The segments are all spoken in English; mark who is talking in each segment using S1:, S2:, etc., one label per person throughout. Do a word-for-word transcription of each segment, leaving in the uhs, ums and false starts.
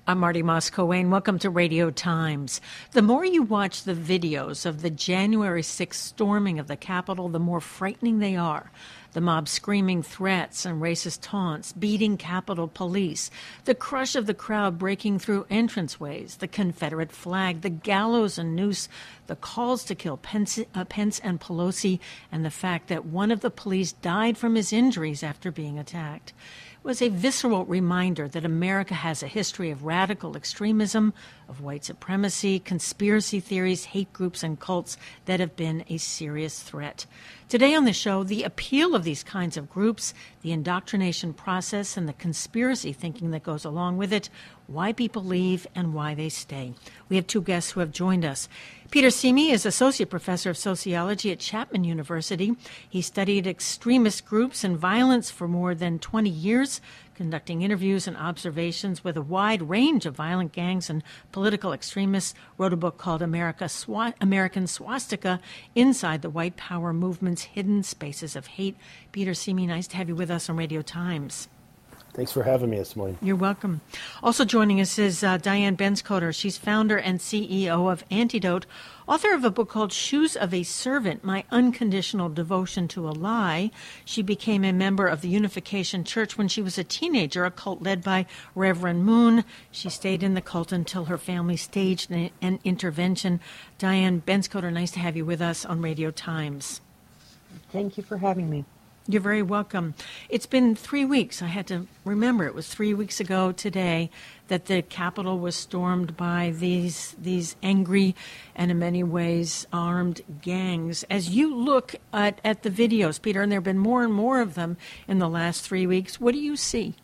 S1: I'm Marty Moss-Coane. Welcome to Radio Times. The more you watch the videos of the January sixth storming of the Capitol, the more frightening they are. The mob screaming threats and racist taunts, beating Capitol Police, the crush of the crowd breaking through entranceways, the Confederate flag, the gallows and noose, the calls to kill Pence, uh, Pence and Pelosi, and the fact that one of the police died from his injuries after being attacked. Was a visceral reminder that America has a history of radical extremism, of white supremacy, conspiracy theories, hate groups, and cults that have been a serious threat. Today on the show, the appeal of these kinds of groups, the indoctrination process, and the conspiracy thinking that goes along with it, why people leave and why they stay. We have two guests who have joined us. Peter Simi is Associate Professor of Sociology at Chapman University. He studied extremist groups and violence for more than twenty years, conducting interviews and observations with a wide range of violent gangs and political extremists, wrote a book called America Swa- American Swastika, Inside the White Power Movement's Hidden Spaces of Hate. Peter Simi, nice to have you with us on Radio Times.
S2: Thanks for having me this morning.
S1: You're welcome. Also joining us is uh, Diane Benscoter. She's founder and C E O of Antidote, author of a book called Shoes of a Servant, My Unconditional Devotion to a Lie. She became a member of the Unification Church when she was a teenager, a cult led by Reverend Moon. She stayed in the cult until her family staged an, an intervention. Diane Benscoter, nice to have you with us on Radio Times.
S3: Thank you for having me.
S1: You're very welcome. It's been three weeks. I had to remember it was three weeks ago today that the Capitol was stormed by these these angry and in many ways armed gangs. As you look at, at the videos, Peter, and there have been more and more of them in the last three weeks, what do you see?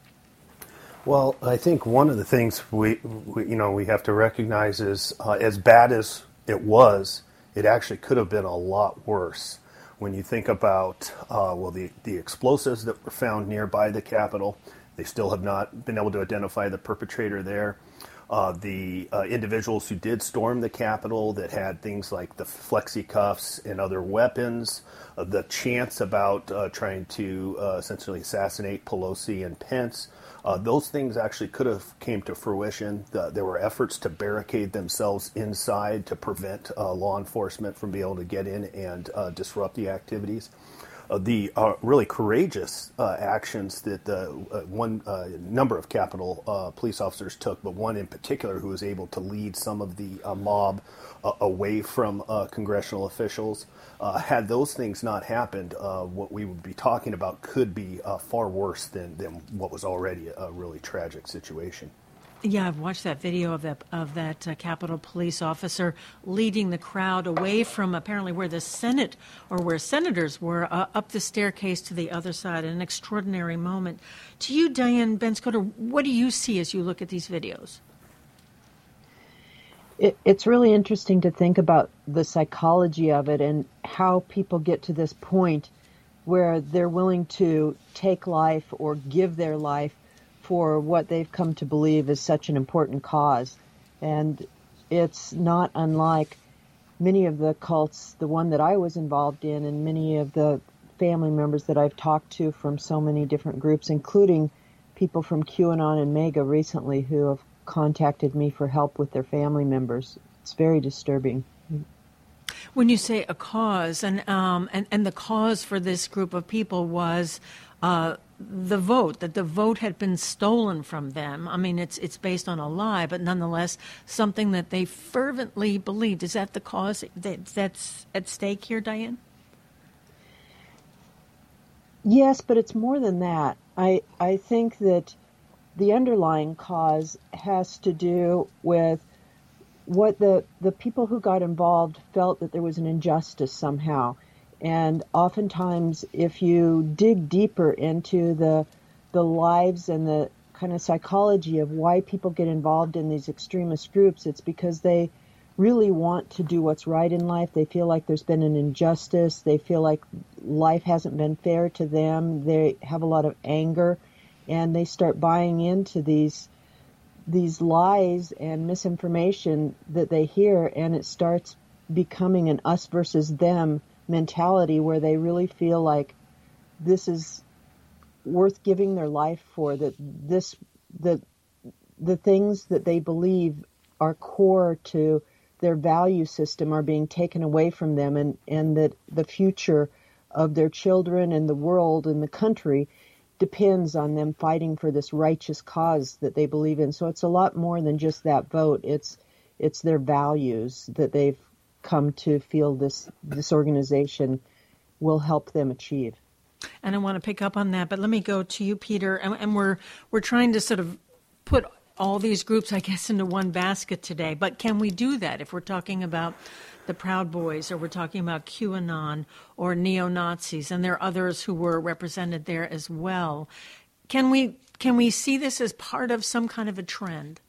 S2: Well, I think one of the things we, we you know we have to recognize is uh, as bad as it was, it actually could have been a lot worse. When you think about, uh, well, the, the explosives that were found nearby the Capitol, they still have not been able to identify the perpetrator there. Uh, the uh, individuals who did storm the Capitol that had things like the flexi cuffs and other weapons, uh, the chants about uh, trying to uh, essentially assassinate Pelosi and Pence, uh, those things actually could have came to fruition. The, there were efforts to barricade themselves inside to prevent uh, law enforcement from being able to get in and uh, disrupt the activities. Uh, the uh, really courageous uh, actions that the uh, one uh, number of Capitol uh, police officers took, but one in particular who was able to lead some of the uh, mob uh, away from uh, congressional officials. Uh, had those things not happened, uh, what we would be talking about could be uh, far worse than, than what was already a really tragic situation.
S1: Yeah, I've watched that video of that of that uh, Capitol Police officer leading the crowd away from apparently where the Senate or where senators were uh, up the staircase to the other side. An extraordinary moment. To you, Diane Benscoter, what do you see as you look at these videos?
S3: It, it's really interesting to think about the psychology of it and how people get to this point where they're willing to take life or give their life for what they've come to believe is such an important cause. And it's not unlike many of the cults, the one that I was involved in, and many of the family members that I've talked to from so many different groups, including people from QAnon and MAGA recently who have contacted me for help with their family members. It's very disturbing.
S1: When you say a cause, and um, and, and the cause for this group of people was uh, the vote, that the vote had been stolen from them. I mean, it's it's based on a lie, but nonetheless, something that they fervently believed. Is that the cause that, that's at stake here, Diane?
S3: Yes, but it's more than that. I I think that the underlying cause has to do with what the, the people who got involved felt that there was an injustice somehow. And oftentimes, if you dig deeper into the the lives and the kind of psychology of why people get involved in these extremist groups, it's because they really want to do what's right in life. They feel like there's been an injustice. They feel like life hasn't been fair to them. They have a lot of anger, and they start buying into these these lies and misinformation that they hear, and it starts becoming an us versus them mentality where they really feel like this is worth giving their life for, that this that the things that they believe are core to their value system are being taken away from them, and, and that the future of their children and the world and the country depends on them fighting for this righteous cause that they believe in. So it's a lot more than just that vote. It's it's their values that they've come to feel this this organization will help them achieve.
S1: And I want to pick up on that, but let me go to you, Peter. And, and we're we're trying to sort of put all these groups, I guess, into one basket today. But can we do that if we're talking about the Proud Boys, or we're talking about QAnon or neo-Nazis, and there are others who were represented there as well? Can we can we see this as part of some kind of a trend?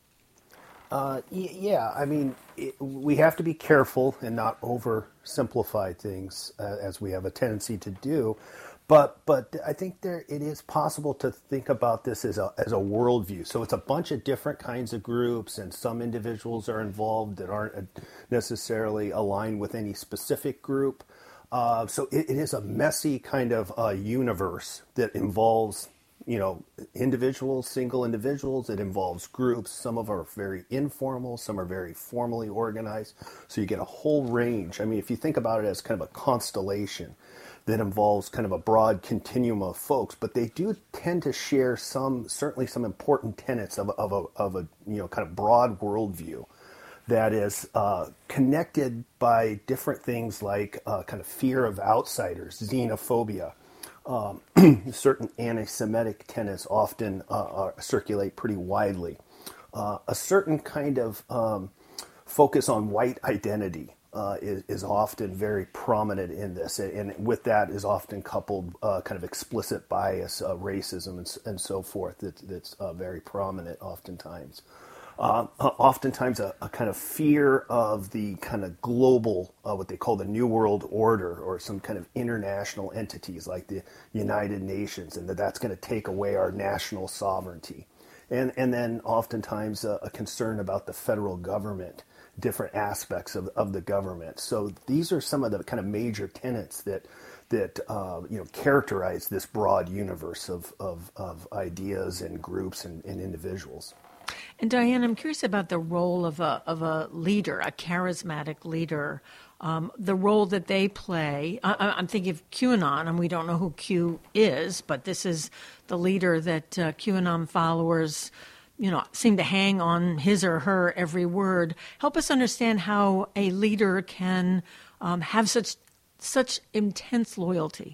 S2: Uh, y- yeah, I mean, it, we have to be careful and not oversimplify things, uh, as we have a tendency to do. But but I think there it is possible to think about this as a as a worldview. So it's a bunch of different kinds of groups, and some individuals are involved that aren't necessarily aligned with any specific group. Uh, so it, it is a messy kind of uh, universe that involves, you know, individuals, single individuals. It involves groups. Some of them are very informal. Some are very formally organized. So you get a whole range. I mean, if you think about it as kind of a constellation that involves kind of a broad continuum of folks, but they do tend to share some, certainly some important tenets of, of, a, of a, you know, kind of broad worldview that is uh, connected by different things like uh, kind of fear of outsiders, xenophobia. Um, certain anti-Semitic tenets often uh, are, circulate pretty widely. Uh, a certain kind of um, focus on white identity uh, is, is often very prominent in this, and with that is often coupled uh, kind of explicit bias, uh, racism, and, and so forth. That, that's uh, very prominent oftentimes. Uh, oftentimes a, a kind of fear of the kind of global, uh, what they call the New World Order, or some kind of international entities like the United Nations, and that that's going to take away our national sovereignty. And and then oftentimes a, a concern about the federal government, different aspects of, of the government. So these are some of the kind of major tenets that that uh, you know characterize this broad universe of, of, of ideas and groups and, and individuals.
S1: And Diane, I'm curious about the role of a of a leader, a charismatic leader, um, the role that they play. I, I'm thinking of QAnon, and we don't know who Q is, but this is the leader that uh, QAnon followers, you know, seem to hang on his or her every word. Help us understand how a leader can um, have such such intense loyalty.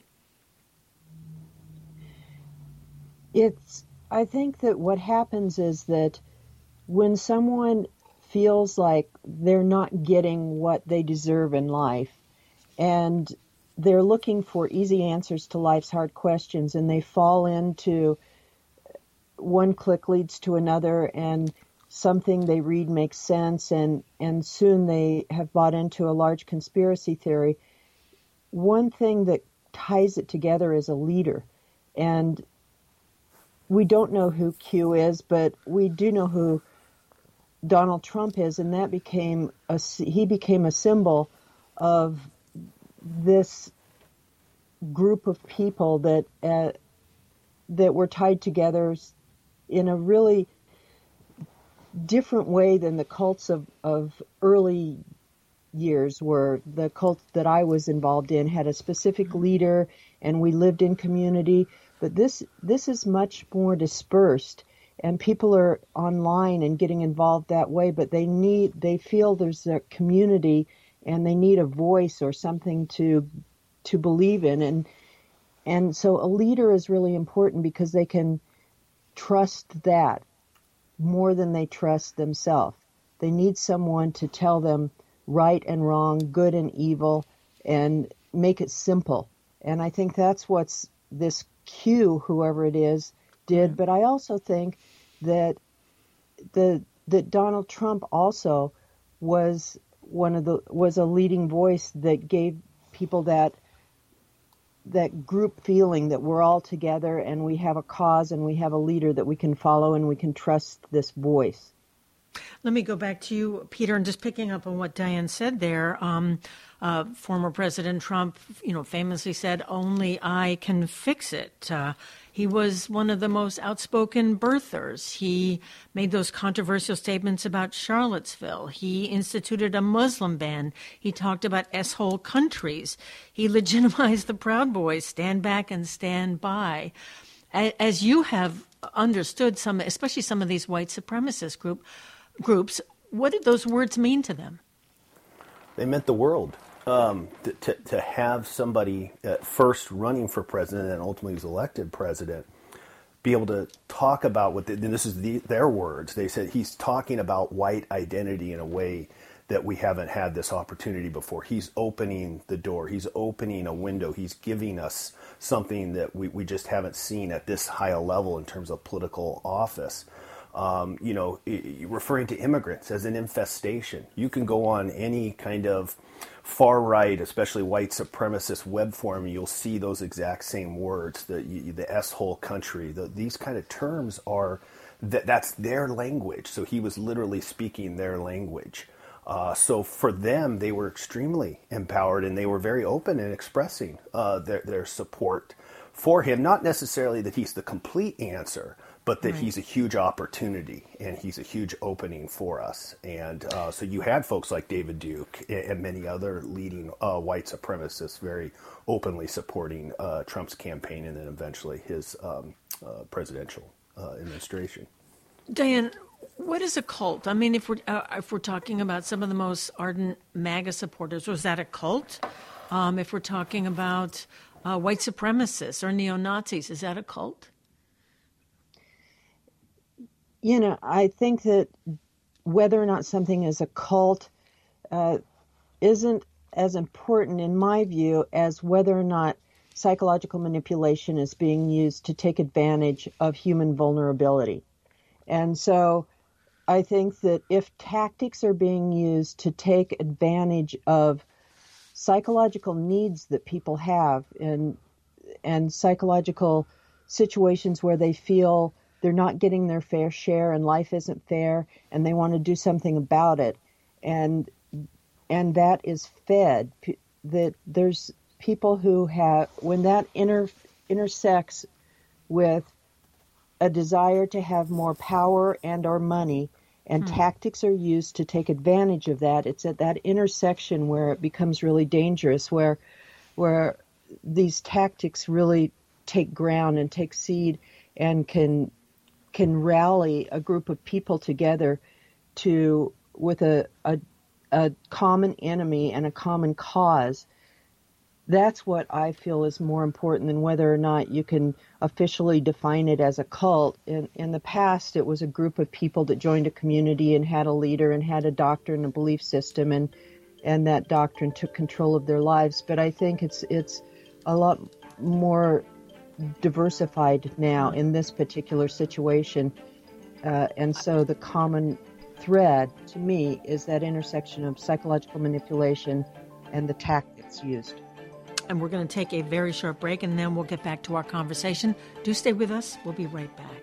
S3: It's. I think that what happens is that when someone feels like they're not getting what they deserve in life, and they're looking for easy answers to life's hard questions, and they fall into one click leads to another, and something they read makes sense, and, and soon they have bought into a large conspiracy theory. One thing that ties it together is a leader. And we don't know who Q is, but we do know who Donald Trump is, and that became a, he became a symbol of this group of people that uh, that were tied together in a really different way than the cults of, of early years were. The cult that I was involved in had a specific leader, and we lived in community. But this this is much more dispersed, and people are online and getting involved that way. But they need they feel there's a community, and they need a voice or something to to believe in, and and so a leader is really important because they can trust that more than they trust themselves. They need someone to tell them right and wrong, good and evil, and make it simple. And I think that's what's this Q, whoever it is, did. But I also think that the that Donald Trump also was one of the was a leading voice that gave people that that group feeling that we're all together and we have a cause and we have a leader that we can follow and we can trust this voice.
S1: Let me go back to you, Peter, and just picking up on what Diane said there. Um, uh, former President Trump, you know, famously said, "Only I can fix it." Uh, he was one of the most outspoken birthers. He made those controversial statements about Charlottesville. He instituted a Muslim ban. He talked about S-hole countries. He legitimized the Proud Boys, stand back and stand by. As you have understood some, especially some of these white supremacist group groups, what did those words mean to them?
S2: They meant the world. Um, to, to have somebody at first running for president and ultimately was elected president, be able to talk about what, the, and this is the, their words, they said he's talking about white identity in a way that we haven't had this opportunity before. He's opening the door. He's opening a window. He's giving us something that we, we just haven't seen at this high a level in terms of political office. Um, you know, referring to immigrants as an infestation. You can go on any kind of far right, especially white supremacist web forum, you'll see those exact same words, the the S-hole country. The, these kind of terms are, that that's their language. So he was literally speaking their language. Uh, so for them, they were extremely empowered, and they were very open in expressing uh, their, their support for him. Not necessarily that he's the complete answer, but that right. he's a huge opportunity and he's a huge opening for us. And uh, so you had folks like David Duke and many other leading uh, white supremacists very openly supporting uh, Trump's campaign and then eventually his um, uh, presidential uh, administration.
S1: Diane, what is a cult? I mean, if we're uh, if we're talking about some of the most ardent MAGA supporters, was that a cult? Um, if we're talking about uh, white supremacists or neo-Nazis, is that a cult?
S3: You know, I think that whether or not something is a cult uh, isn't as important, in my view, as whether or not psychological manipulation is being used to take advantage of human vulnerability. And so I think that if tactics are being used to take advantage of psychological needs that people have and and psychological situations where they feel they're not getting their fair share and life isn't fair and they want to do something about it, and and that is fed, that there's people who have, when that inter, intersects with a desire to have more power and or money, and hmm. tactics are used to take advantage of that, it's at that intersection where it becomes really dangerous, where where these tactics really take ground and take seed and can can rally a group of people together to with a, a a common enemy and a common cause. That's what I feel is more important than whether or not you can officially define it as a cult. In, in the past, it was a group of people that joined a community and had a leader and had a doctrine, a belief system, and and that doctrine took control of their lives. But I think it's it's a lot more diversified now in this particular situation. Uh, and so the common thread to me is that intersection of psychological manipulation and the tactics used.
S1: And we're going to take a very short break, and then we'll get back to our conversation. Do stay with us. We'll be right back.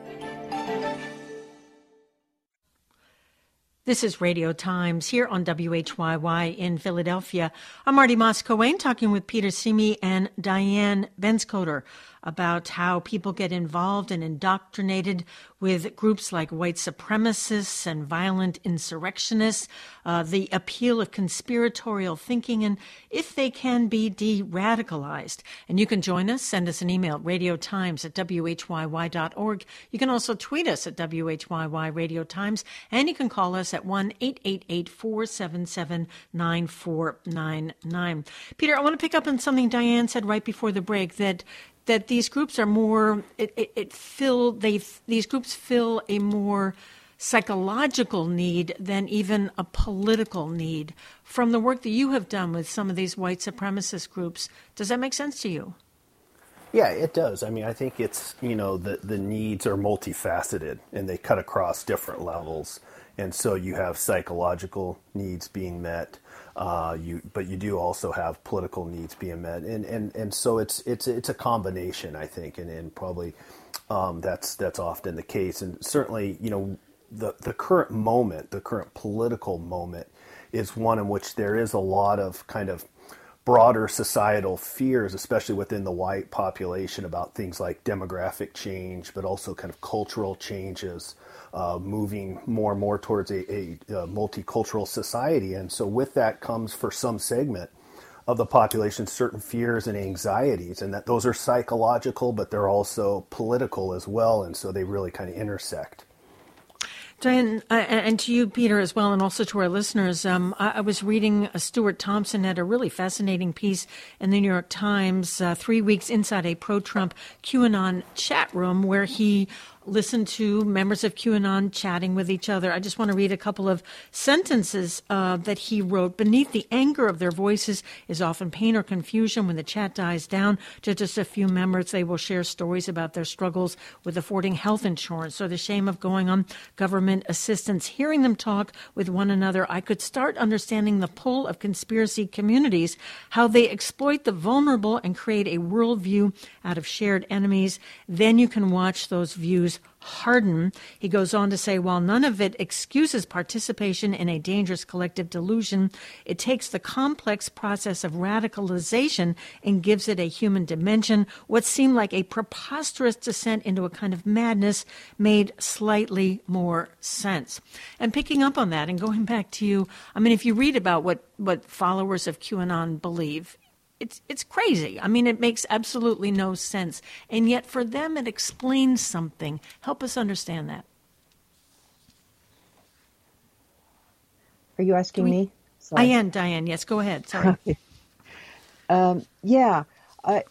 S1: This is Radio Times here on W H Y Y in Philadelphia. I'm Marty Moss-Coane talking with Peter Simi and Diane Benscoter about how people get involved and indoctrinated with groups like white supremacists and violent insurrectionists, uh, the appeal of conspiratorial thinking, and if they can be de-radicalized. And you can join us. Send us an email, radiotimes at W H Y Y dot org. You can also tweet us at W H Y Y Radio Times, and you can call us at one eight eight eight, four seven seven, nine four nine nine. Peter, I want to pick up on something Diane said right before the break, that that these groups are more, it, it, it fill, they, these groups fill a more psychological need than even a political need. From the work that you have done with some of these white supremacist groups, does that make sense to you?
S2: Yeah, it does. I mean, I think it's, you know, the, the needs are multifaceted and they cut across different levels. And so you have psychological needs being met, uh, you but you do also have political needs being met, and and, and so it's it's it's a combination, I think, and, and probably um, that's that's often the case. And certainly, you know, the, the current moment, the current political moment, is one in which there is a lot of kind of broader societal fears, especially within the white population, about things like demographic change, but also kind of cultural changes, uh, moving more and more towards a, a, a multicultural society. And so with that comes, for some segment of the population, certain fears and anxieties, and that those are psychological, but they're also political as well. And so they really kind of intersect.
S1: Diane, uh, and to you, Peter, as well, and also to our listeners, um, I, I was reading uh, Stuart Thompson had a really fascinating piece in the New York Times, uh, three weeks inside a pro-Trump QAnon chat room, where he listened to members of QAnon chatting with each other. I just want to read a couple of sentences uh, that he wrote. Beneath the anger of their voices is often pain or confusion. When the chat dies down to just a few members, they will share stories about their struggles with affording health insurance or the shame of going on government assistance. Hearing them talk with one another, I could start understanding the pull of conspiracy communities, how they exploit the vulnerable and create a worldview out of shared enemies. Then you can watch those views harden. He goes on to say, while none of it excuses participation in a dangerous collective delusion, it takes the complex process of radicalization and gives it a human dimension. What seemed like a preposterous descent into a kind of madness made slightly more sense. And picking up on that and going back to you, I mean, if you read about what, what followers of QAnon believe, It's it's crazy. I mean, it makes absolutely no sense. And yet for them, it explains something. Help us understand that.
S3: Are you asking
S1: we,
S3: me? Sorry.
S1: I am, Diane. Yes, go ahead. Sorry.
S3: um, yeah. Uh,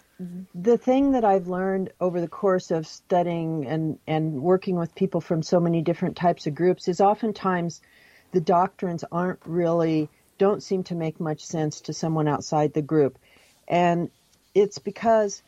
S3: the thing that I've learned over the course of studying and, and working with people from so many different types of groups is oftentimes the doctrines aren't really don't seem to make much sense to someone outside the group. And it's because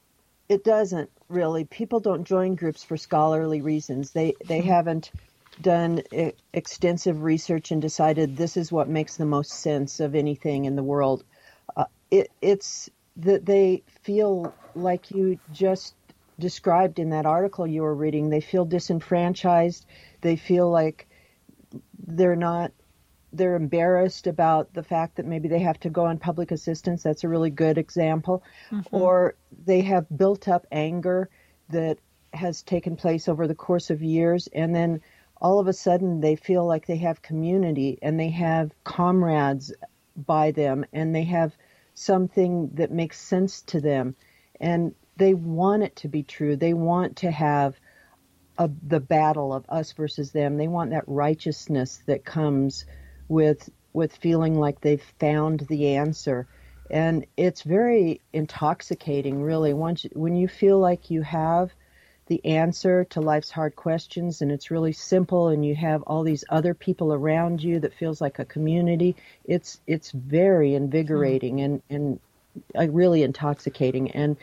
S3: it doesn't really. People don't join groups for scholarly reasons. They they haven't done e- extensive research and decided this is what makes the most sense of anything in the world. Uh, it, it's that they feel like you just described in that article you were reading. They feel disenfranchised. They feel like they're not They're embarrassed about the fact that maybe they have to go on public assistance. That's a really good example. Mm-hmm. Or they have built up anger that has taken place over the course of years. And then all of a sudden they feel like they have community and they have comrades by them and they have something that makes sense to them. And they want it to be true. They want to have a, the battle of us versus them. They want that righteousness that comes with with feeling like they've found the answer. And it's very intoxicating, really, once when you feel like you have the answer to life's hard questions and it's really simple and you have all these other people around you that feels like a community. It's it's very invigorating mm. and, and uh, really intoxicating. And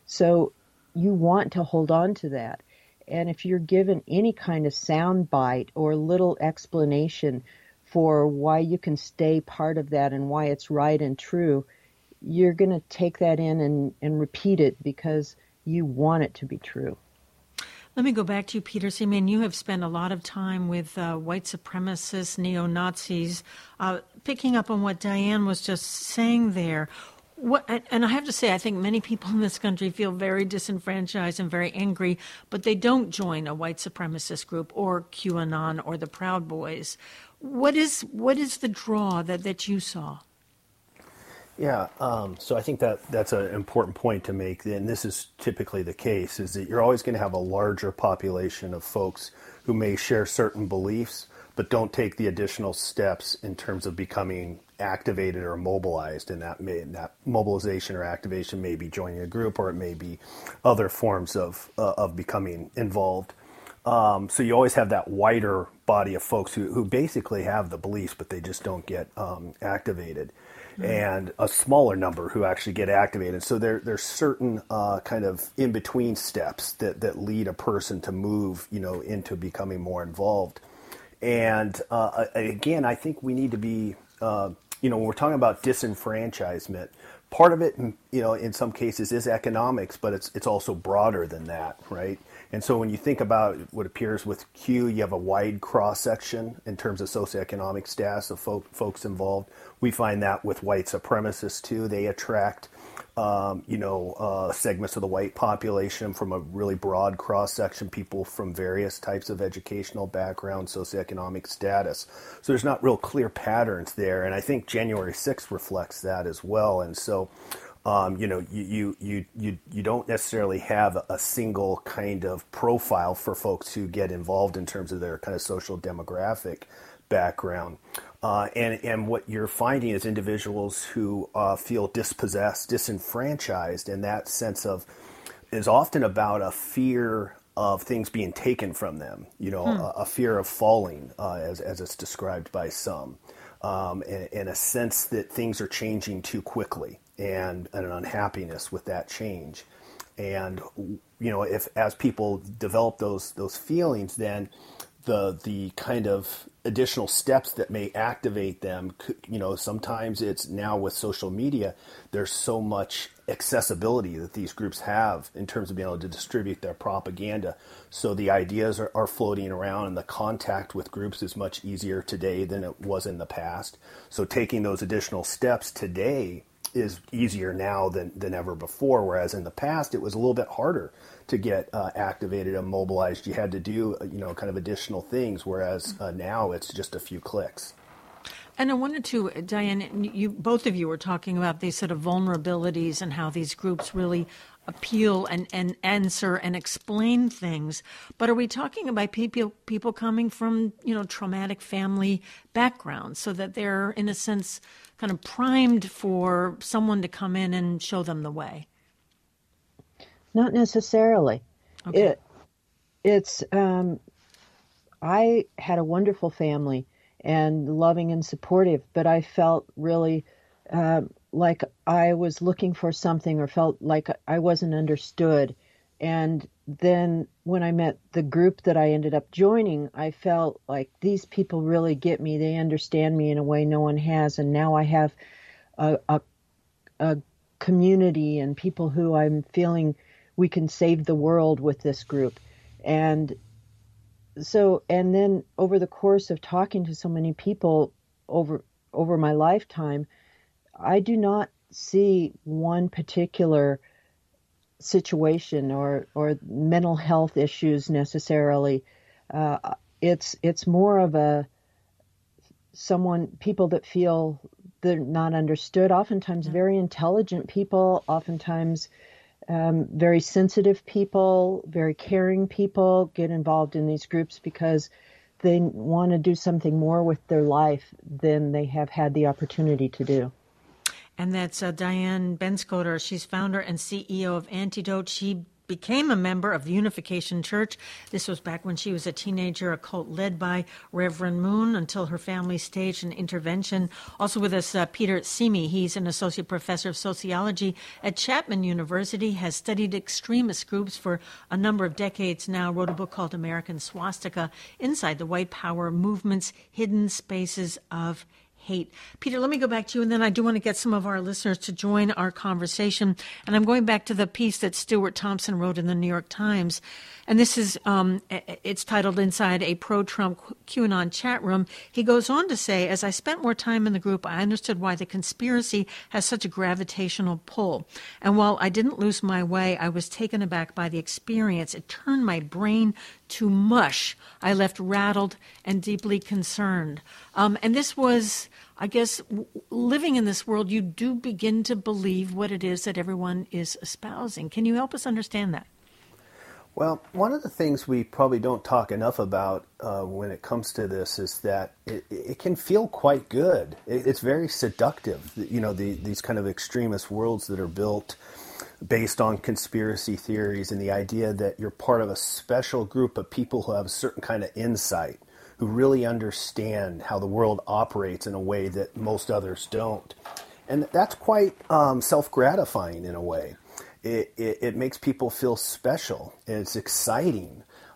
S3: so you want to hold on to that. And if you're given any kind of sound bite or little explanation for why you can stay part of that and why it's right and true, you're going to take that in and, and repeat it because you want it to be true.
S1: Let me go back to you, Peter Seaman. You have spent a lot of time with uh, white supremacists, neo-Nazis, uh, picking up on what Diane was just saying there. What, and I have to say, I think many people in this country feel very disenfranchised and very angry, but they don't join a white supremacist group or QAnon or the Proud Boys. What is what is the draw that, that you saw?
S2: Yeah, um, so I think that that's an important point to make, and this is typically the case, is that you're always going to have a larger population of folks who may share certain beliefs, but don't take the additional steps in terms of becoming activated or mobilized, and that may that mobilization or activation may be joining a group, or it may be other forms of uh, of becoming involved. Um, so you always have that wider body of folks who, who basically have the beliefs, but they just don't get um, activated, mm-hmm. and a smaller number who actually get activated. So there there's certain uh, kind of in between steps that that lead a person to move, you know, into becoming more involved. And uh, again, I think we need to be, uh, you know, when we're talking about disenfranchisement, part of it, you know, in some cases is economics, but it's it's also broader than that, right? And so when you think about what appears with Q, you have a wide cross section in terms of socioeconomic status of folk, folks involved. We find that with white supremacists too. They attract, um, you know, uh, segments of the white population from a really broad cross section, people from various types of educational background, socioeconomic status. So there's not real clear patterns there, and I think January sixth reflects that as well. And so. Um, you know, you, you, you, you don't necessarily have a single kind of profile for folks who get involved in terms of their kind of social demographic background. Uh, and, and what you're finding is individuals who uh, feel dispossessed, disenfranchised, and that sense of is often about a fear of things being taken from them, you know, hmm. a, a fear of falling, uh, as, as it's described by some, um, and, and a sense that things are changing too quickly. And, and an unhappiness with that change. And, you know, if as people develop those those feelings, then the the kind of additional steps that may activate them, you know, sometimes it's now with social media, there's so much accessibility that these groups have in terms of being able to distribute their propaganda. So the ideas are, are floating around, and the contact with groups is much easier today than it was in the past. So taking those additional steps today is easier now than, than ever before, whereas in the past it was a little bit harder to get uh, activated and mobilized. You had to do, you know, kind of additional things, whereas uh, now it's just a few clicks.
S1: And I wanted to, Diane, you both of you were talking about these sort of vulnerabilities and how these groups really appeal and, and answer and explain things. But are we talking about people people coming from, you know, traumatic family backgrounds so that they're, in a sense, kind of primed for someone to come in and show them the way?
S3: Not necessarily. Okay. It, it's, um, I had a wonderful family and loving and supportive, but I felt really uh, like I was looking for something or felt like I wasn't understood. And then when I met the group that I ended up joining, I felt like these people really get me. They understand me in a way no one has. And now I have a, a, a community and people who I'm feeling we can save the world with this group. And so, and then over the course of talking to so many people over over my lifetime, I do not see one particular situation or or mental health issues necessarily. Uh, it's it's more of a someone people that feel they're not understood. Oftentimes, yeah. very intelligent people. Oftentimes. Um, very sensitive people, very caring people get involved in these groups because they want to do something more with their life than they have had the opportunity to do.
S1: And that's uh, Diane Benscoter. She's founder and C E O of Antidote. She became a member of the Unification Church. This was back when she was a teenager, a cult led by Reverend Moon, until her family staged an intervention. Also with us, uh, Peter Simi. He's an associate professor of sociology at Chapman University, has studied extremist groups for a number of decades now, wrote a book called American Swastika, Inside the White Power Movement's Hidden Spaces of Hate. Peter, let me go back to you, and then I do want to get some of our listeners to join our conversation. And I'm going back to the piece that Stuart Thompson wrote in the New York Times. And this is, um, it's titled Inside a Pro-Trump QAnon Chat Room. He goes on to say, as I spent more time in the group, I understood why the conspiracy has such a gravitational pull. And while I didn't lose my way, I was taken aback by the experience. It turned my brain to mush. I left rattled and deeply concerned. Um, and this was, I guess, w- living in this world, you do begin to believe what it is that everyone is espousing. Can you help us understand that?
S2: Well, one of the things we probably don't talk enough about uh, when it comes to this is that it, it can feel quite good. It, it's very seductive, you know, the, these kind of extremist worlds that are built based on conspiracy theories and the idea that you're part of a special group of people who have a certain kind of insight, who really understand how the world operates in a way that most others don't. And that's quite um, self-gratifying in a way. It, it, it makes people feel special, and it's exciting.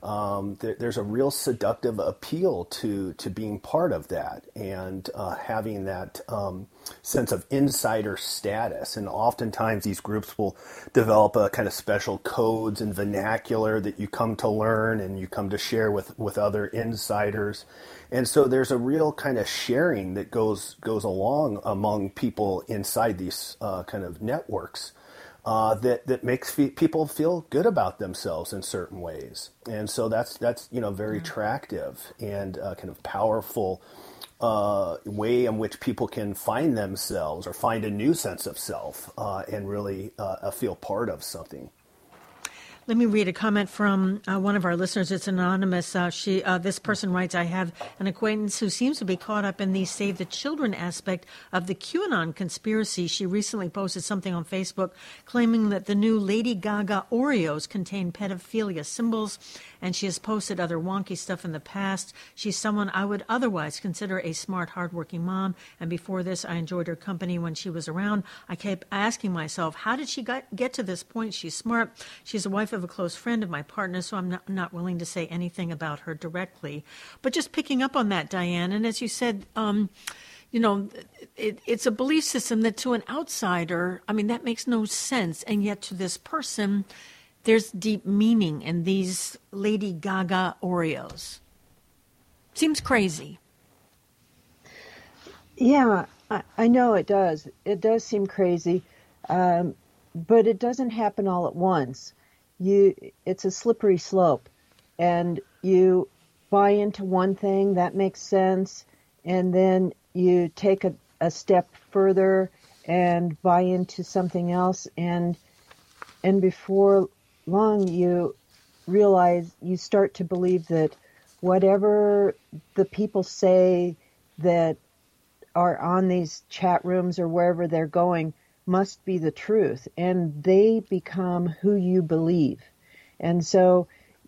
S2: Um, there, there's a real seductive appeal to to being part of that and uh, having that um, sense of insider status. And oftentimes these groups will develop a kind of special codes and vernacular that you come to learn and you come to share with, with other insiders. And so there's a real kind of sharing that goes goes along among people inside these uh, kind of networks. Uh, that that makes fe- people feel good about themselves in certain ways, and so that's that's you know very attractive and uh, kind of powerful uh, way in which people can find themselves or find a new sense of self uh, and really uh, feel part of something.
S1: Let me read a comment from uh, one of our listeners. It's anonymous. Uh, she, uh, this person writes, I have an acquaintance who seems to be caught up in the Save the Children aspect of the QAnon conspiracy. She recently posted something on Facebook claiming that the new Lady Gaga Oreos contain pedophilia symbols, and she has posted other wonky stuff in the past. She's someone I would otherwise consider a smart, hardworking mom, and before this, I enjoyed her company when she was around. I kept asking myself, how did she got, get to this point? She's smart. She's a wife of a close friend of my partner, so I'm not, not willing to say anything about her directly. But just picking up on that, Diane, and as you said, um, you know, it, it's a belief system that to an outsider, I mean, that makes no sense. And yet to this person, there's deep meaning in these Lady Gaga Oreos. Seems crazy.
S3: Yeah, I, I know it does. It does seem crazy, um, but it doesn't happen all at once. You, it's a slippery slope, and you buy into one thing that makes sense, and then you take a, a step further and buy into something else, and and before long you realize you start to believe that whatever the people say that are on these chat rooms or wherever they're going must be the truth, and they become who you believe. And so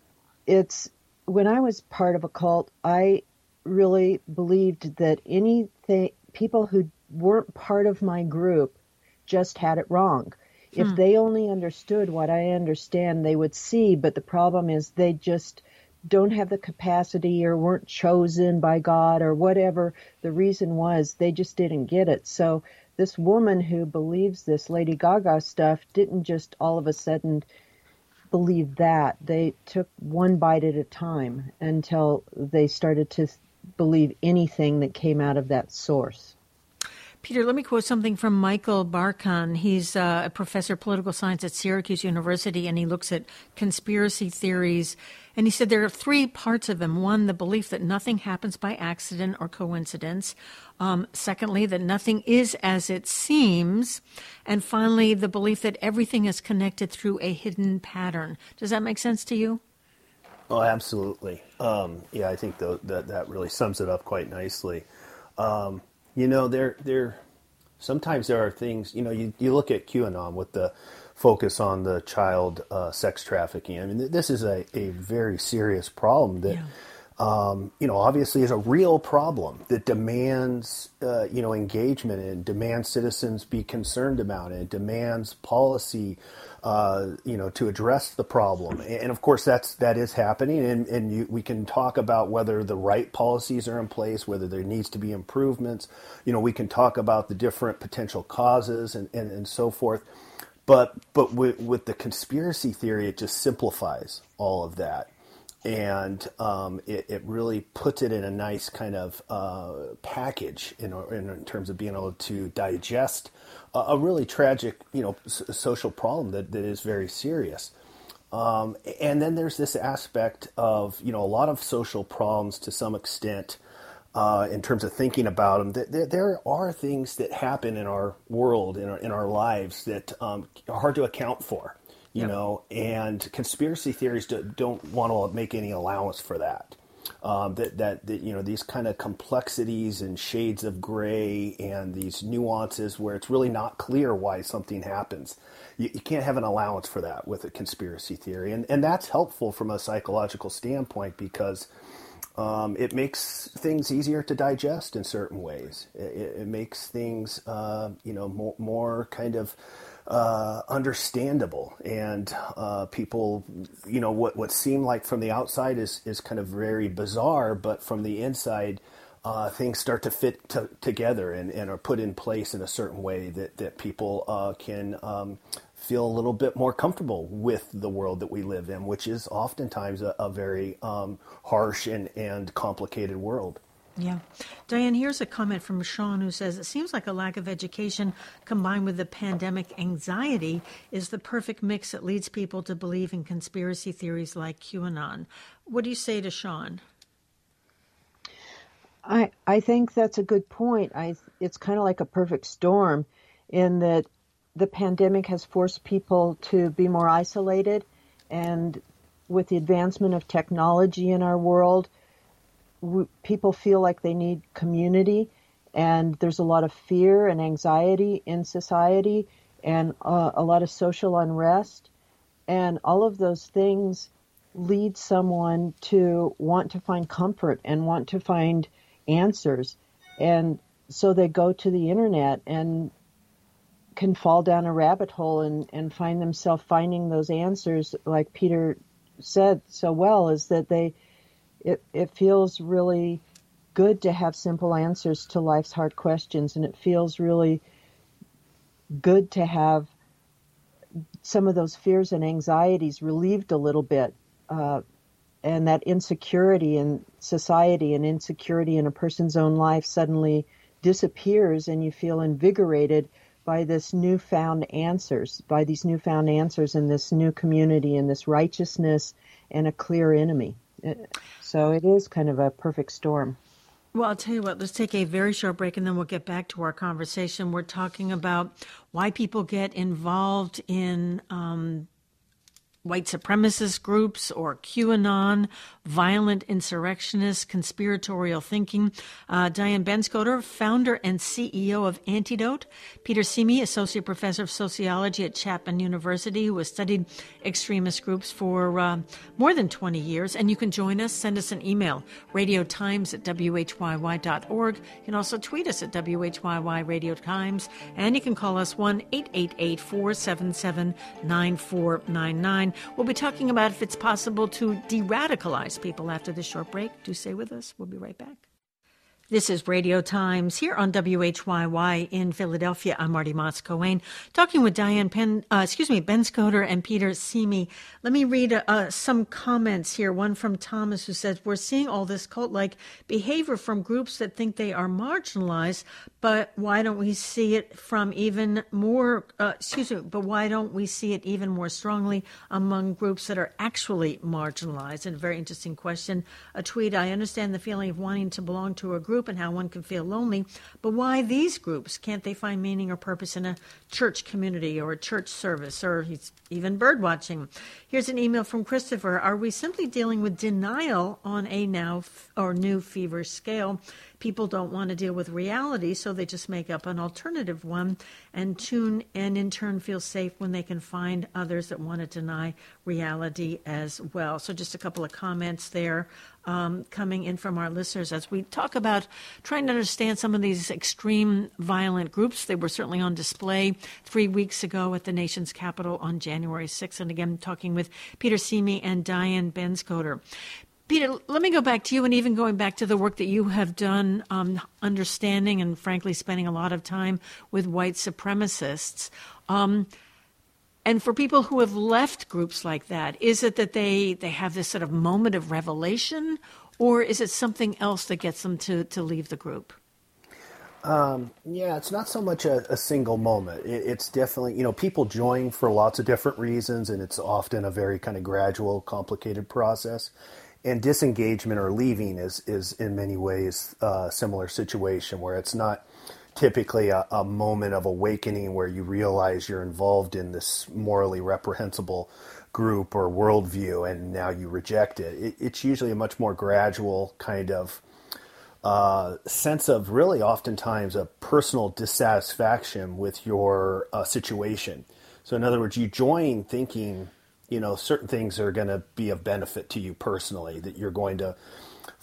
S3: it's, when I was part of a cult, I really believed that anything, people who weren't part of my group just had it wrong. Hmm. If they only understood what I understand, they would see, but the problem is they just don't have the capacity or weren't chosen by God or whatever the reason was. They just didn't get it. So this woman who believes this Lady Gaga stuff didn't just all of a sudden believe that. They took one bite at a time until they started to believe anything that came out of that source.
S1: Peter, let me quote something from Michael Barkun. He's uh, a professor of political science at Syracuse University, and he looks at conspiracy theories. And he said there are three parts of them. One, the belief that nothing happens by accident or coincidence. Um, secondly, that nothing is as it seems. And finally, the belief that everything is connected through a hidden pattern. Does that make sense to you?
S2: Oh, absolutely. Um, yeah, I think th- that that really sums it up quite nicely. Um, you know, there there sometimes there are things, you know, you, you look at QAnon with the focus on the child uh, sex trafficking. I mean, this is a, a very serious problem that, yeah. um, you know, obviously is a real problem that demands, uh, you know, engagement and demands citizens be concerned about it. It demands policy, uh, you know, to address the problem. And of course, that's that is happening. And, and you, we can talk about whether the right policies are in place, whether there needs to be improvements. You know, we can talk about the different potential causes and, and, and so forth. But but with, with the conspiracy theory, it just simplifies all of that. And um, it, it really puts it in a nice kind of uh, package in, in, in terms of being able to digest a, a really tragic, you know, s- social problem that, that is very serious. Um, and then there's this aspect of, you know, a lot of social problems to some extent uh, in terms of thinking about them. That there, there are things that happen in our world, in our, in our lives that um, are hard to account for. You yep. know, and conspiracy theories do, don't want to make any allowance for that. Um, that, that, that, you know, these kind of complexities and shades of gray and these nuances where it's really not clear why something happens. You, you can't have an allowance for that with a conspiracy theory. And, and that's helpful from a psychological standpoint because um, it makes things easier to digest in certain ways. It, it makes things, uh, you know, more, more kind of uh, understandable, and uh, people, you know, what what seemed like from the outside is is kind of very bizarre, but from the inside, uh, things start to fit to, together and, and are put in place in a certain way that that people uh, can um, feel a little bit more comfortable with the world that we live in, which is oftentimes a, a very um, harsh and, and complicated world.
S1: Yeah. Diane, here's a comment from Sean who says, it seems like a lack of education combined with the pandemic anxiety is the perfect mix that leads people to believe in conspiracy theories like QAnon. What do you say to Sean?
S3: I I think that's a good point. I It's kind of like a perfect storm in that the pandemic has forced people to be more isolated, and with the advancement of technology in our world, we, people feel like they need community, and there's a lot of fear and anxiety in society, and uh, a lot of social unrest, and all of those things lead someone to want to find comfort and want to find answers, and so they go to the internet and can fall down a rabbit hole and, and find themselves finding those answers, like Peter said so well, is that they it, it feels really good to have simple answers to life's hard questions, and it feels really good to have some of those fears and anxieties relieved a little bit, uh, and that insecurity in society and insecurity in a person's own life suddenly disappears, and you feel invigorated by this newfound answers, by these newfound answers in this new community and this righteousness and a clear enemy. So it is kind of a perfect storm.
S1: Well, I'll tell you what, let's take a very short break and then we'll get back to our conversation. We're talking about why people get involved in um, white supremacist groups or QAnon, violent insurrectionists, conspiratorial thinking. Uh, Diane Benscoter, founder and C E O of Antidote. Peter Simi, associate professor of sociology at Chapman University, who has studied extremist groups for uh, more than twenty years. And you can join us. Send us an email, radiotimes at w h y y dot org. You can also tweet us at W H Y Y Radio Times. And you can call us one eight eight eight, four seven seven, nine four nine nine. We'll be talking about if it's possible to de-radicalize people after this short break. Do stay with us. We'll be right back. This is Radio Times here on W H Y Y in Philadelphia. I'm Marty Moss-Coane, talking with Diane Penn, uh, excuse me, Benscoter and Peter Simi. Let me read uh, some comments here. One from Thomas who says, we're seeing all this cult-like behavior from groups that think they are marginalized, but why don't we see it from even more, uh, excuse me, but why don't we see it even more strongly among groups that are actually marginalized? And a very interesting question. A tweet, I understand the feeling of wanting to belong to a group and how one can feel lonely, but why these groups? Can't they find meaning or purpose in a church community or a church service or even bird watching? Here's an email from Christopher. Are we simply dealing with denial on a now f- or new fever scale? People don't want to deal with reality, so they just make up an alternative one and tune and in turn feel safe when they can find others that want to deny reality as well. So just a couple of comments there um, coming in from our listeners as we talk about trying to understand some of these extreme violent groups. They were certainly on display three weeks ago at the nation's capital on January sixth. And again, talking with Peter Simi and Diane Benscoter. Peter, let me go back to you, and even going back to the work that you have done, um, understanding and frankly spending a lot of time with white supremacists. Um, and for people who have left groups like that, is it that they, they have this sort of moment of revelation, or is it something else that gets them to, to leave the group?
S2: Um, yeah, it's not so much a, a single moment. It, it's definitely, you know, people join for lots of different reasons, and it's often a very kind of gradual, complicated process. And disengagement or leaving is, is in many ways a similar situation where it's not typically a, a moment of awakening where you realize you're involved in this morally reprehensible group or worldview and now you reject it. it it's usually a much more gradual kind of uh, sense of really oftentimes a personal dissatisfaction with your uh, situation. So in other words, you join thinking, you know, certain things are going to be of benefit to you personally, that you're going to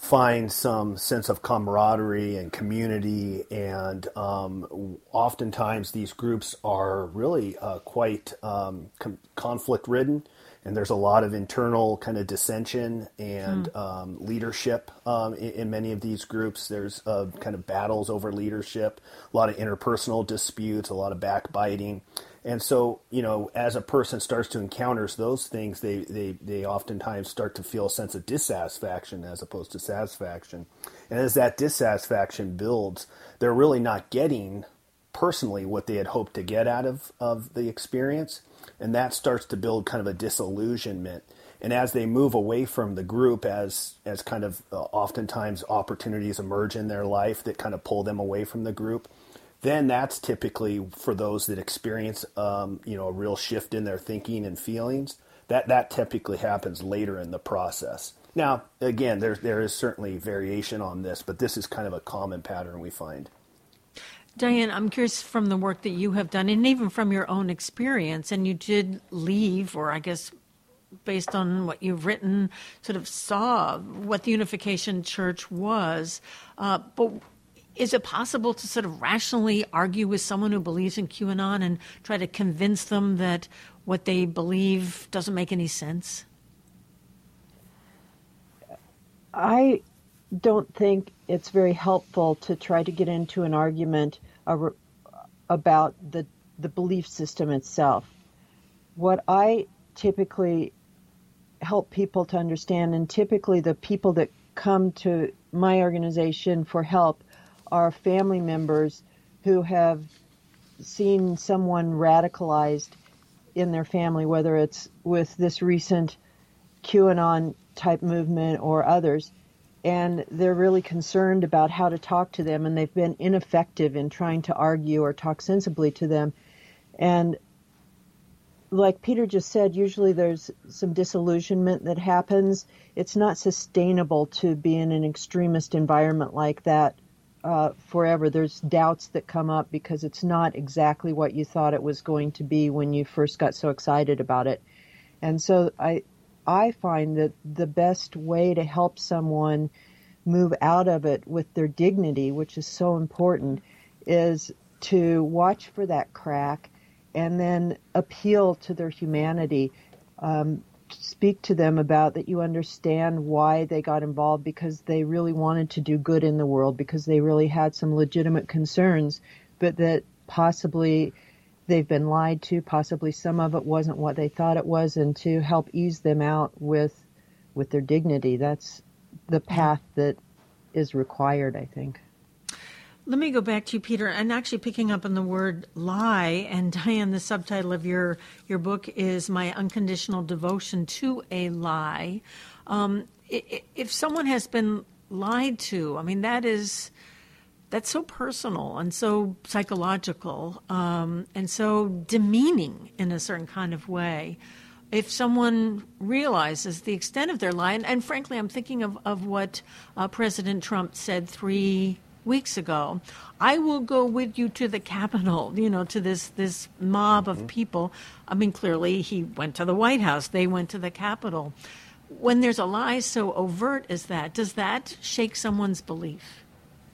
S2: find some sense of camaraderie and community, and um, oftentimes these groups are really uh, quite um, com- conflict-ridden, and there's a lot of internal kind of dissension and mm. um, leadership um, in, in many of these groups. There's uh, kind of battles over leadership, a lot of interpersonal disputes, a lot of backbiting. And so, you know, as a person starts to encounter those things, they, they, they oftentimes start to feel a sense of dissatisfaction as opposed to satisfaction. And as that dissatisfaction builds, they're really not getting personally what they had hoped to get out of, of the experience. And that starts to build kind of a disillusionment. And as they move away from the group, as as kind of uh, oftentimes opportunities emerge in their life that kind of pull them away from the group, then that's typically for those that experience, um, you know, a real shift in their thinking and feelings. That that typically happens later in the process. Now, again, there there is certainly variation on this, but this is kind of a common pattern we find.
S1: Diane, I'm curious from the work that you have done, and even from your own experience, and you did leave, or I guess based on what you've written, sort of saw what the Unification Church was, uh, but is it possible to sort of rationally argue with someone who believes in QAnon and try to convince them that what they believe doesn't make any sense?
S3: I don't think it's very helpful to try to get into an argument about the, the belief system itself. What I typically help people to understand, and typically the people that come to my organization for help are family members who have seen someone radicalized in their family, whether it's with this recent QAnon type movement or others, and they're really concerned about how to talk to them, and they've been ineffective in trying to argue or talk sensibly to them. And like Peter just said, usually there's some disillusionment that happens. It's not sustainable to be in an extremist environment like that Uh, forever. There's doubts that come up because it's not exactly what you thought it was going to be when you first got so excited about it. And so I I find that the best way to help someone move out of it with their dignity, which is so important, is to watch for that crack and then appeal to their humanity. Um, speak to them about that you understand why they got involved, because they really wanted to do good in the world, because they really had some legitimate concerns, but that possibly they've been lied to, possibly some of it wasn't what they thought it was, and to help ease them out with with their dignity. That's the path that is required, I think.
S1: Let me go back to you, Peter, and actually picking up on the word lie. And Diane, the subtitle of your, your book is My Unconditional Devotion to a Lie. Um, if someone has been lied to, I mean, that is, that's so personal and so psychological um, and so demeaning in a certain kind of way. If someone realizes the extent of their lie, and, and frankly, I'm thinking of, of what uh, President Trump said three weeks ago, I will go with you to the Capitol, you know, to this, this mob of people. I mean, clearly he went to the White House. They went to the Capitol. When there's a lie so overt as that, does that shake someone's belief?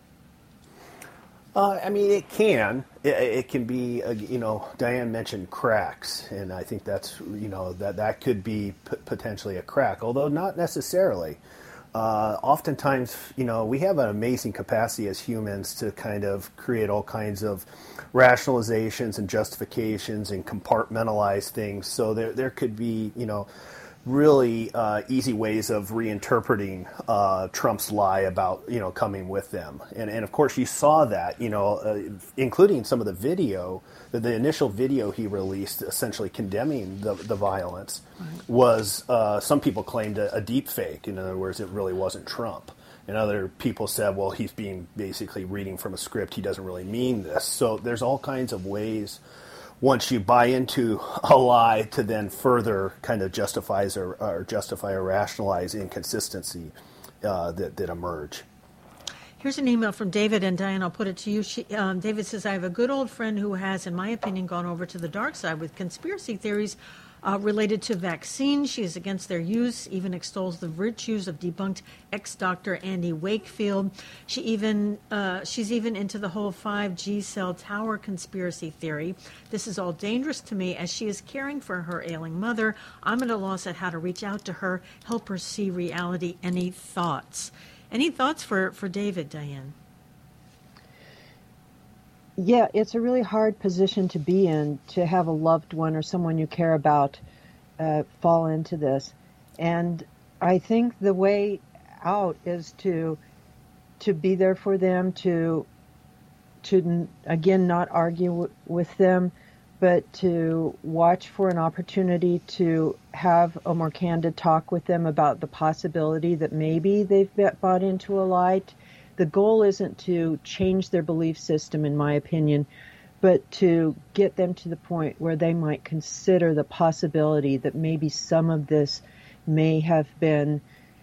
S2: Uh, I mean, it can. It, it can be, uh, you know, Diane mentioned cracks, and I think that's, you know, that, that could be p- potentially a crack, although not necessarily. Uh, oftentimes, you know, we have an amazing capacity as humans to kind of create all kinds of rationalizations and justifications and compartmentalize things. So there, there could be, you know, really uh, easy ways of reinterpreting uh, Trump's lie about, you know, coming with them. And, and of course, you saw that, you know, uh, including some of the video, the, the initial video he released essentially condemning the, the violence was, uh, some people claimed a, a deep fake. In other words, it really wasn't Trump. And other people said, well, he's being basically reading from a script. He doesn't really mean this. So there's all kinds of ways, once you buy into a lie, to then further kind of justifies or, or justify or rationalize inconsistency uh, that, that emerge.
S1: Here's an email from David, and Diane, I'll put it to you. She, um, David says, I have a good old friend who has, in my opinion, gone over to the dark side with conspiracy theories Uh, related to vaccines, she is against their use, even extols the virtues of debunked ex-doctor Andy Wakefield. She even uh, she's even into the whole five G cell tower conspiracy theory. This is all dangerous to me as she is caring for her ailing mother. I'm at a loss at how to reach out to her, help her see reality. Any thoughts? Any thoughts for, for David, Diane?
S3: Yeah, it's a really hard position to be in, to have a loved one or someone you care about uh, fall into this. And I think the way out is to to be there for them, to to again not argue w- with them, but to watch for an opportunity to have a more candid talk with them about the possibility that maybe they've bought into a lie. The goal isn't to change their belief system, in my opinion, but to get them to the point where they might consider the possibility that maybe some of this may have been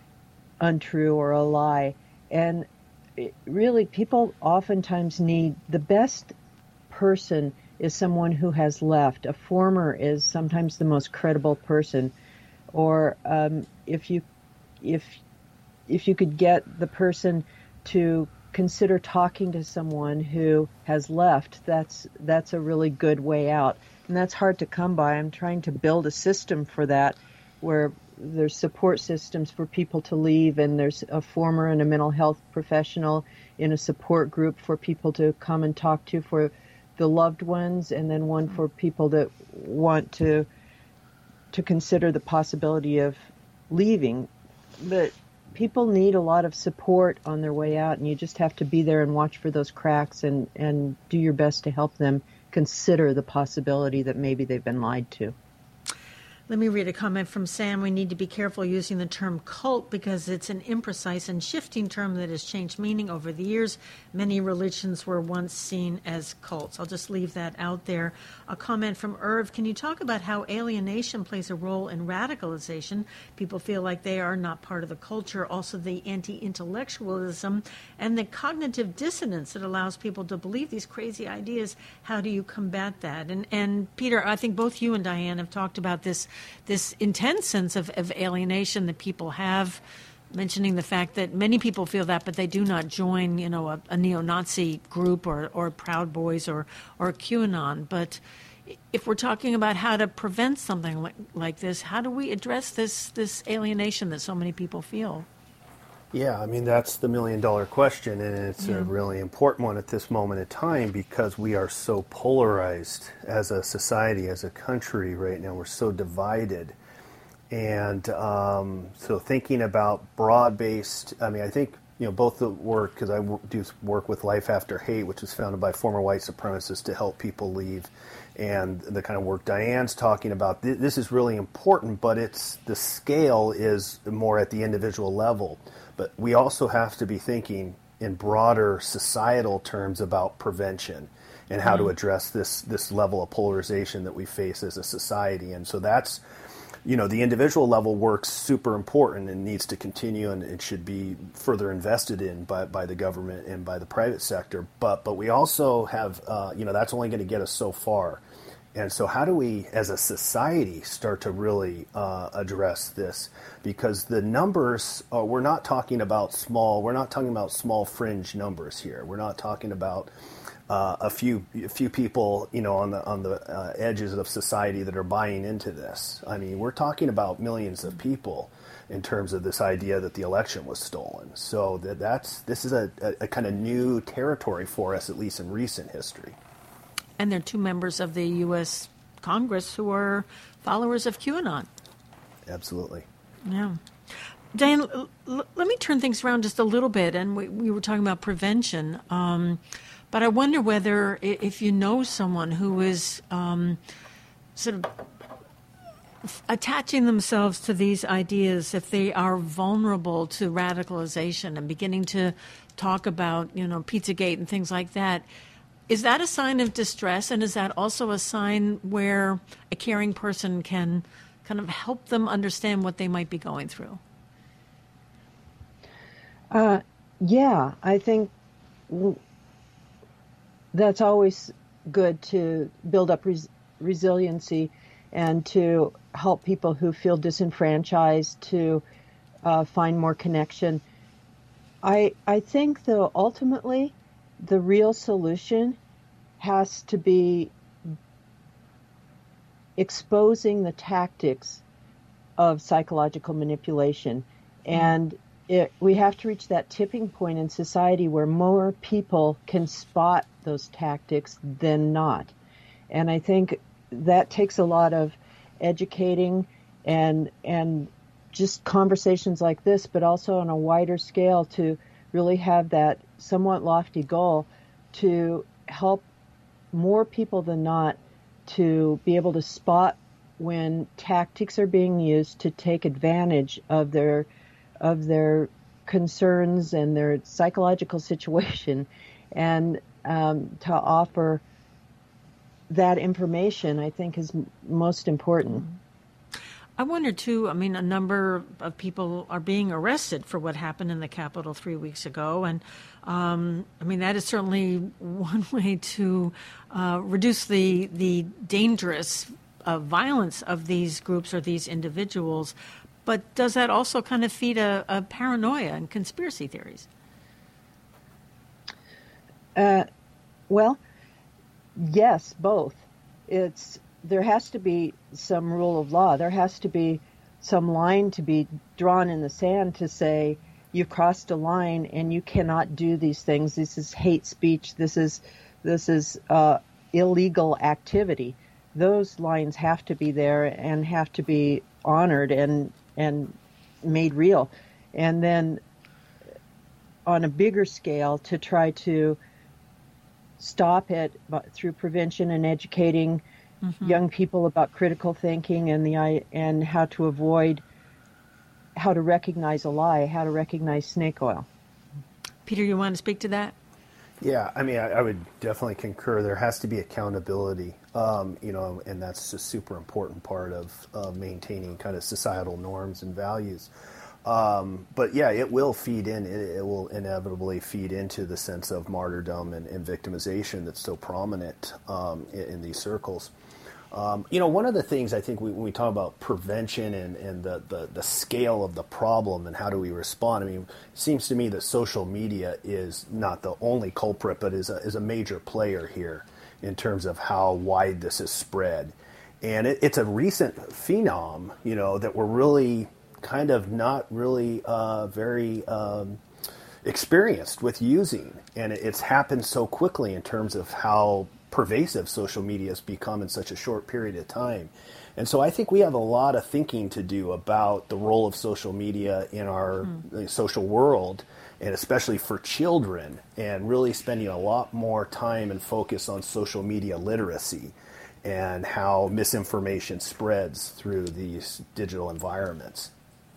S3: untrue or a lie. And it, really, people oftentimes need, the best person is someone who has left. A former is sometimes the most credible person. Or um, if you if if you could get the person to consider talking to someone who has left, that's that's a really good way out. And that's hard to come by. I'm trying to build a system for that, where there's support systems for people to leave, and there's a former and a mental health professional in a support group for people to come and talk to for the loved ones, and then one for people that want to to consider the possibility of leaving. But people need a lot of support on their way out, and you just have to be there and watch for those cracks and, and do your best to help them consider the possibility that maybe they've been lied to.
S1: Let me read a comment from Sam. We need to be careful using the term cult because it's an imprecise and shifting term that has changed meaning over the years. Many religions were once seen as cults. I'll just leave that out there. A comment from Irv. Can you talk about how alienation plays a role in radicalization? People feel like they are not part of the culture. Also, the anti-intellectualism and the cognitive dissonance that allows people to believe these crazy ideas. How do you combat that? And, and Peter, I think both you and Diane have talked about this this intense sense of, of alienation that people have, mentioning the fact that many people feel that, but they do not join, you know, a, a neo-Nazi group or, or Proud Boys or, or QAnon. But if we're talking about how to prevent something like, like this, how do we address this, this alienation that so many people feel?
S2: Yeah, I mean, that's the million-dollar question, and it's
S1: yeah.
S2: a really important one at this moment in time because we are so polarized as a society, as a country right now. We're so divided. And um, so thinking about broad-based, I mean, I think, you know, both the work, because I do work with Life After Hate, which was founded by former white supremacists to help people leave, and the kind of work Diane's talking about, th- this is really important, but it's the scale is more at the individual level. But we also have to be thinking in broader societal terms about prevention and how mm-hmm. to address this this level of polarization that we face as a society. And so that's, you know, the individual level work's super important and needs to continue, and it should be further invested in by, by the government and by the private sector. But but we also have, uh, you know, that's only going to get us so far. And so how do we, as a society, start to really uh, address this? Because the numbers, uh, we're not talking about small, we're not talking about small fringe numbers here. We're not talking about uh, a few a few people, you know, on the on the uh, edges of society that are buying into this. I mean, we're talking about millions of people in terms of this idea that the election was stolen. So that that's this is a, a, a kind of new territory for us, at least in recent history.
S1: And there are two members of the U S Congress who are followers of QAnon.
S2: Absolutely.
S1: Yeah. Diane, l- l- let me turn things around just a little bit. And we, we were talking about prevention. Um, but I wonder whether if you know someone who is um, sort of f- attaching themselves to these ideas, if they are vulnerable to radicalization and beginning to talk about, you know, Pizzagate and things like that. Is that a sign of distress, and is that also a sign where a caring person can kind of help them understand what they might be going through?
S3: Uh, yeah, I think that's always good to build up res- resiliency. and to help people who feel disenfranchised to uh, find more connection. I I think, though, ultimately, the real solution has to be exposing the tactics of psychological manipulation. And it, we have to reach that tipping point in society where more people can spot those tactics than not. And I think that takes a lot of educating and and just conversations like this, but also on a wider scale to really have that somewhat lofty goal to help more people than not to be able to spot when tactics are being used to take advantage of their of their concerns and their psychological situation, and um, to offer that information, I think, is m- most important.
S1: I wonder, too, I mean, a number of people are being arrested for what happened in the Capitol three weeks ago. And, um, I mean, that is certainly one way to uh, reduce the, the dangerous uh, violence of these groups or these individuals. But does that also kind of feed a, a paranoia and conspiracy theories?
S3: Uh, well, yes, both. It's there has to be some rule of law. There has to be some line to be drawn in the sand to say you've crossed a line and you cannot do these things. This is hate speech. This is this is uh, illegal activity. Those lines have to be there and have to be honored and and made real. And then on a bigger scale, to try to stop it through prevention and educating mm-hmm. young people about critical thinking and the and how to avoid, how to recognize a lie, how to recognize snake oil.
S1: Peter, you want to speak to that?
S2: Yeah, I mean, I, I would definitely concur. There has to be accountability, um, you know, and that's a super important part of uh, maintaining kind of societal norms and values. Um, but yeah, it will feed in, it, it will inevitably feed into the sense of martyrdom and, and victimization that's so prominent um, in, in these circles. Um, you know, one of the things I think we, when we talk about prevention and, and the, the, the scale of the problem and how do we respond, I mean, it seems to me that social media is not the only culprit, but is a, is a major player here in terms of how wide this is spread. And it, it's a recent phenom, you know, that we're really kind of not really uh, very um, experienced with using. And it, it's happened so quickly in terms of how pervasive social media has become in such a short period of time. And so I think we have a lot of thinking to do about the role of social media in our mm. social world, and especially for children, and really spending a lot more time and focus on social media literacy and how misinformation spreads through these digital environments.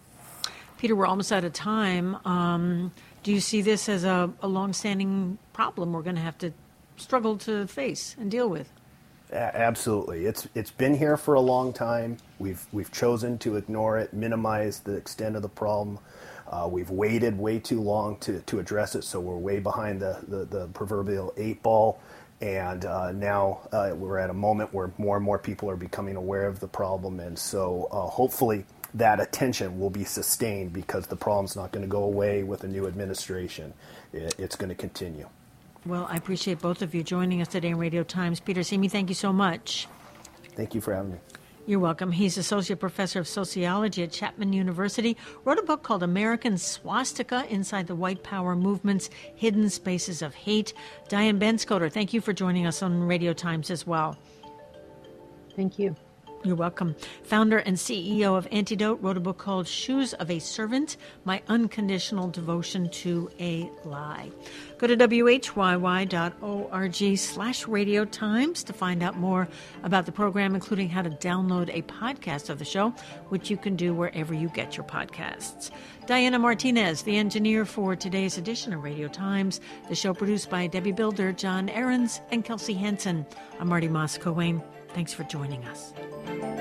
S1: Peter, we're almost out of time. Um, do you see this as a, a long-standing problem we're going to have to struggle to face and deal with?
S2: Absolutely. It's it's been here for a long time. We've we've chosen to ignore it, minimize the extent of the problem. Uh, we've waited way too long to, to address it, so we're way behind the, the, the proverbial eight ball. And uh, now uh, we're at a moment where more and more people are becoming aware of the problem. And so uh, hopefully that attention will be sustained, because the problem's not going to go away with a new administration. It, it's going to continue.
S1: Well, I appreciate both of you joining us today in Radio Times. Peter Simi, thank you so much.
S2: Thank you for having me.
S1: You're welcome. He's Associate Professor of Sociology at Chapman University, wrote a book called American Swastika, Inside the White Power Movement's Hidden Spaces of Hate. Diane Benscoter, thank you for joining us on Radio Times as well.
S3: Thank you.
S1: You're welcome. Founder and C E O of Antidote wrote a book called Shoes of a Servant, My Unconditional Devotion to a Lie. Go to W H Y Y dot org slash Radio Times to find out more about the program, including how to download a podcast of the show, which you can do wherever you get your podcasts. Diana Martinez, the engineer for today's edition of Radio Times. The show produced by Debbie Builder, John Ahrens, and Kelsey Henson. I'm Marty Moss-Coane. Thanks for joining us.